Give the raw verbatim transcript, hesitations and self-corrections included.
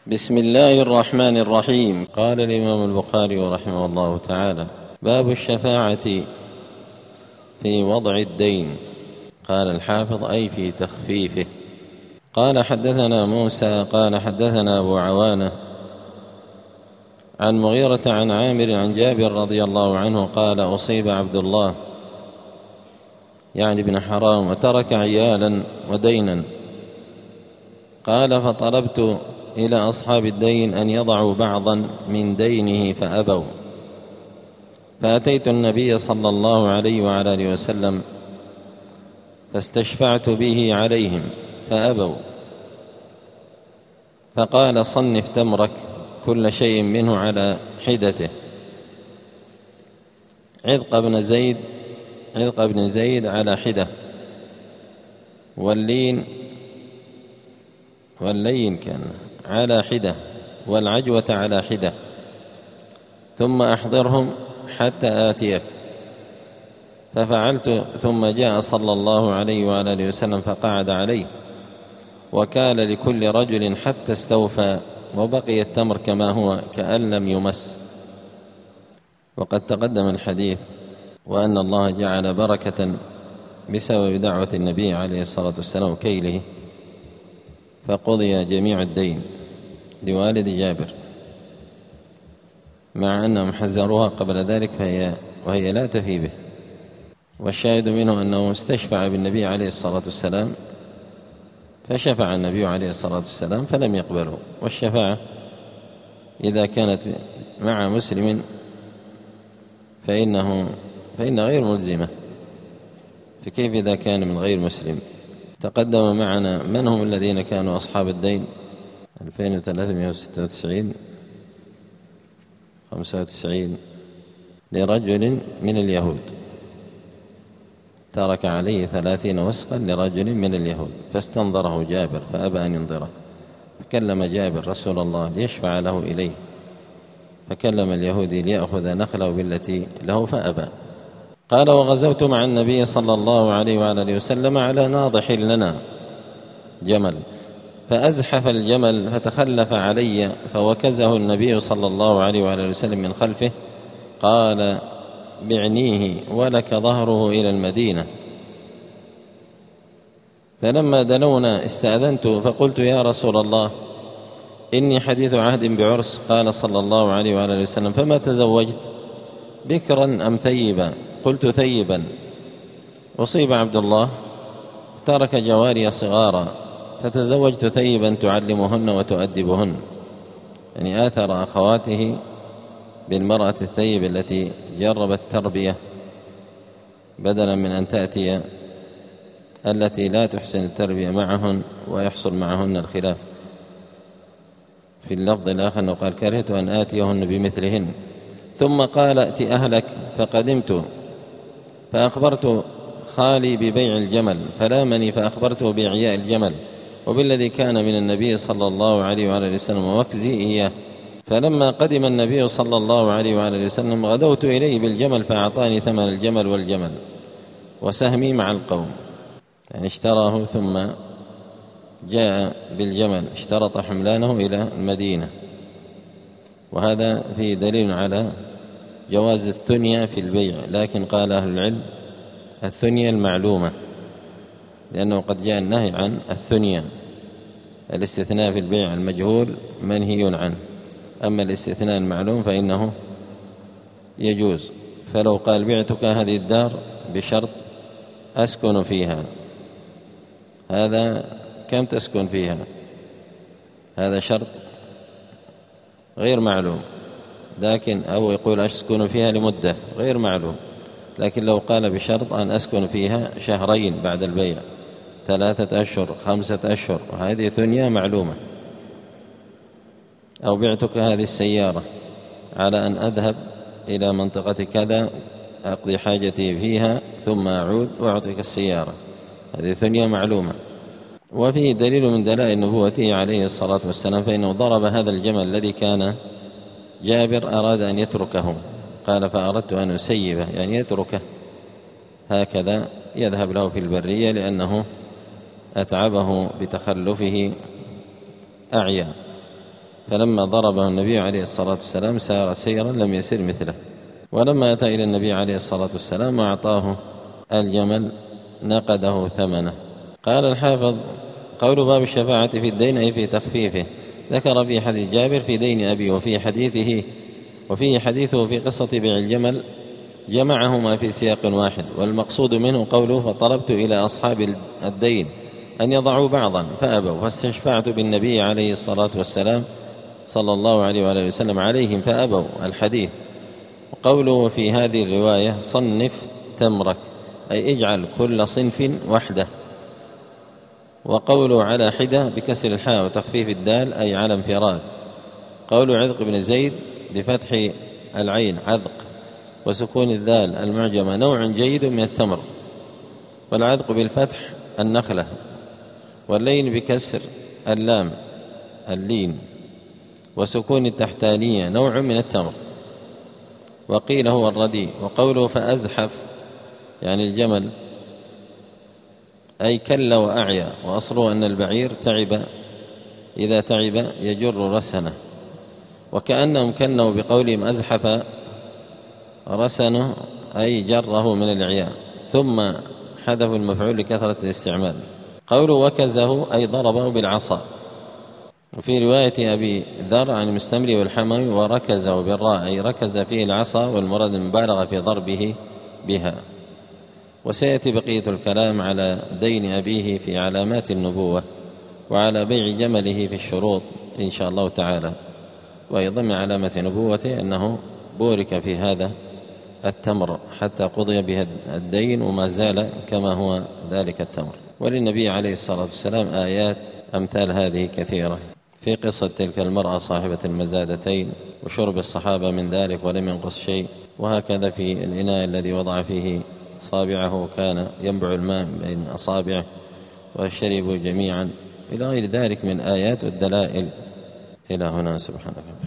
بسم الله الرحمن الرحيم. قال الإمام البخاري رحمه الله تعالى: باب الشفاعة في وضع الدين. قال الحافظ: أي في تخفيفه. قال: حدثنا موسى قال حدثنا أبو عوانة عن مغيرة عن عامر عن جابر رضي الله عنه قال: أصيب عبد الله يعني بن حرام وترك عيالا ودينا. قال: فطلبت إلى أصحاب الدين أن يضعوا بعضا من دينه فأبوا، فأتيت النبي صلى الله عليه وعلى آله وسلم فاستشفعت به عليهم فأبوا، فقال: صنف تمرك كل شيء منه على حدته. عذق بن زيد عذق بن زيد على حدة، واللين واللين كان على حدة، والعجوة على حدة، ثم أحضرهم حتى آتيك. ففعلت، ثم جاء صلى الله عليه وعلى آله وسلم فقعد عليه، وكان لكل رجل حتى استوفى، وبقي التمر كما هو كأن لم يمس. وقد تقدم الحديث وأن الله جعل بركة بسبب دعوة النبي عليه الصلاة والسلام وكيله، فقضي جميع الدين لوالد جابر، مع أنهم حذروها قبل ذلك فهي وهي لا تفي به. والشاهد منه أنه استشفع بالنبي عليه الصلاة والسلام، فشفع النبي عليه الصلاة والسلام فلم يقبله. والشفاعة إذا كانت مع مسلم فإنه فإن غير ملزمة، فكيف إذا كان من غير مسلم؟ تقدم معنا من هم الذين كانوا أصحاب الدين: ألفين وثلاثمائة وستة وتسعين خمسة وتسعين لرجل من اليهود، ترك عليه ثلاثين وسقا لرجل من اليهود، فاستنظره جابر فأبى أن ينظره، فكلم جابر رسول الله ليشفع له إليه، فكلم اليهودي ليأخذ نخله بالتي له فأبى. قال: وغزوت مع النبي صلى الله عليه وعلى آله وسلم على ناضح لنا جمل، فأزحف الجمل فتخلف علي، فوكزه النبي صلى الله عليه وعلى آله وسلم من خلفه، قال: بعنيه ولك ظهره إلى المدينة. فلما دنونا استأذنت فقلت: يا رسول الله، إني حديث عهد بعرس. قال صلى الله عليه وعلى آله وسلم: فما تزوجت، بكرا أم ثيبا؟ قلت: ثيبا. أصيب عبد الله ترك جواري صغارا، فتزوجت ثيبا تعلمهن وتؤدبهن، يعني آثر أخواته بالمرأة الثيب التي جربت التربية بدلا من أن تأتي التي لا تحسن التربية معهن ويحصل معهن الخلاف. في اللفظ الآخر أنه قال: كرهت أن آتيهن بمثلهن. ثم قال: ائت أهلك. فقدمت فأخبرت خالي ببيع الجمل، فلامني فأخبرته بإعياء الجمل وبالذي كان من النبي صلى الله عليه وعلى آله وسلم ووكزي إياه. فلما قدم النبي صلى الله عليه وعلى آله وسلم غدوت إليه بالجمل، فأعطاني ثمن الجمل والجمل وسهمي مع القوم، يعني اشتراه ثم جاء بالجمل، اشترط حملانه إلى المدينة. وهذا فيه دليل على جواز الثنية في البيع، لكن قال أهل العلم: الثنية المعلومة، لأنه قد جاء النهي عن الثنية. الاستثناء في البيع المجهول منهي عنه، أما الاستثناء المعلوم فإنه يجوز. فلو قال: بعتك هذه الدار بشرط أسكن فيها، هذا كم تسكن فيها؟ هذا شرط غير معلوم. لكن أو يقول: أسكن فيها لمدة غير معلوم. لكن لو قال بشرط أن أسكن فيها شهرين بعد البيع، ثلاثة أشهر، خمسة أشهر، وهذه ثنية معلومة. أو بعتك هذه السيارة على أن أذهب إلى منطقة كذا أقضي حاجتي فيها ثم أعود وأعطيك السيارة، هذه ثنية معلومة. وفيه دليل من دلائل نبوته عليه الصلاة والسلام، فإنه ضرب هذا الجمل الذي كان جابر أراد أن يتركه، قال: فأردت أن أسيبه، يعني يتركه هكذا يذهب له في البرية، لأنه أتعبه بتخلفه أعيا. فلما ضربه النبي عليه الصلاة والسلام سار سيرا لم يسر مثله. ولما أتى إلى النبي عليه الصلاة والسلام وأعطاه الجمل نقده ثمنه. قال الحافظ: قول باب الشفاعة في الدين أي في تخفيفه. ذكر في حديث جابر في دين أبي، وفي حديثه وفيه حديثه في قصة بيع الجمل، جمعهما في سياق واحد، والمقصود منه قوله: فطلبت إلى أصحاب الدين أن يضعوا بعضا فأبوا، فاستشفعت بالنبي عليه الصلاة والسلام صلى الله عليه وآله وسلم عليهم فأبوا، الحديث. وقوله في هذه الرواية: صنف تمرك، أي اجعل كل صنف وحده. وقوله على حدة بكسر الحاء وتخفيف الدال أي على انفراد. قول عذق بن زيد بفتح العين عذق وسكون الذال المعجمة نوع جيد من التمر، والعذق بالفتح النخلة، واللين بكسر اللام اللين وسكون التحتانية نوع من التمر، وقيل هو الرديء. وقوله فأزحف يعني الجمل أي كل وأعيا، وأصله أن البعير تعب، إذا تعب يجر رسنه، وكأنهم كنوا بقولهم أزحف رسنه أي جره من الإعياء، ثم حذفوا المفعول لكثرة الاستعمال. قوله وكزه أي ضربه بالعصا. وفي رواية أبي ذر عن المستمري والحموي: وركزه بالراء أي ركز فيه العصا، والمراد المبالغة في ضربه بها. وسيأتي بقية الكلام على دين أبيه في علامات النبوة، وعلى بيع جمله في الشروط إن شاء الله تعالى. وأيضا من علامة نبوته أنه بورك في هذا التمر حتى قضي به الدين، وما زال كما هو ذلك التمر. وللنبي عليه الصلاة والسلام آيات أمثال هذه كثيرة في قصة تلك المرأة صاحبة المزادتين، وشرب الصحابة من ذلك ولم ينقص شيء، وهكذا في الإناء الذي وضع فيه صابعه كان ينبع الماء بين أصابعه وشربوا جميعا، إلى غير ذلك من آيات والدلائل. إلى هنا، سبحانك.